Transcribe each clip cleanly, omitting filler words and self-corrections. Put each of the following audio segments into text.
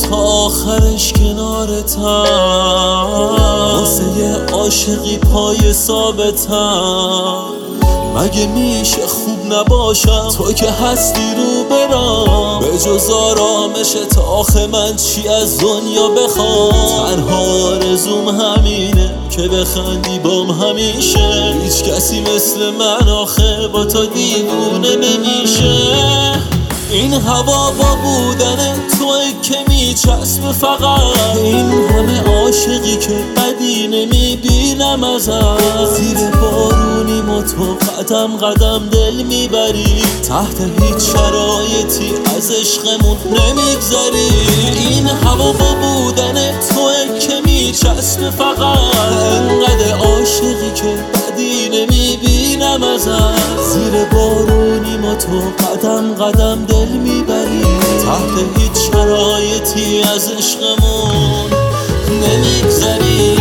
تا آخرش کنارتم، واسه یه عاشقی پای ثابتم. مگه میشه خوب نباشم تو که هستی رو برام؟ به جز آرامشت آخه من چی از دنیا بخوام؟ تنها آرزوم همینه که بخندی بام همیشه. هیچ کسی مثل من آخه با تو دیوونه نمیشه. این هوا با بودن توی که میچسبه فقط، این همه عاشقی که بدی نمیبینم ازت. زیر بارونیم و تو قدم قدم دل میبری، تحت هیچ شرایطی از عشقمون نمیگذری. این هوا با بودن توی که میچسبه فقط، انقدر عاشقی که بدی نمیبینم ازت. زیر بارونیم و تو قدم قدم دل میبری، تحت هیچ شرایطی از عشقمون نمیگذری.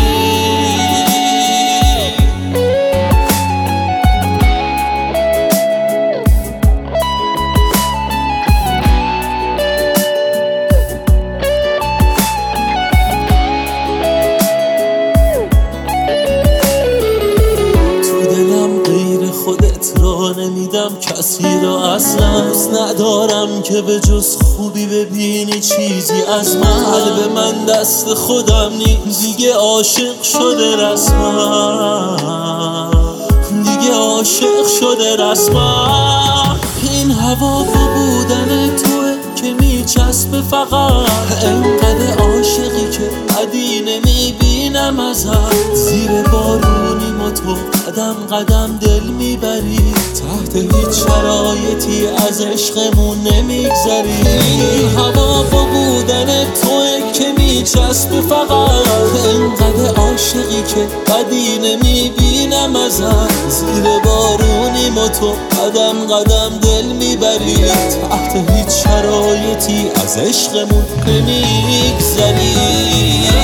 خودت را نمیدم کسی را اصلا، دوست ندارم که به جز خوبی ببینی چیزی از من. قلب من دست خودم نیست دیگه، عاشق شده رسما، دیگه عاشق شده رسما. این هوا با بودن توه که میچسبه فقط، انقدر عاشقی که بدی نمیبینم ازت. زیر بارونیم و تو قدم قدم دل میبری، تحت هیچ شرایطی از عشقمون نمیگذری. این هوا با بودن توه که میچسبه فقط، انقدر عاشقی که بدی نمیبینم ازت. زیر بارونیم و تو قدم قدم دل میبری، تحت هیچ شرایطی از عشقمون نمیگذری.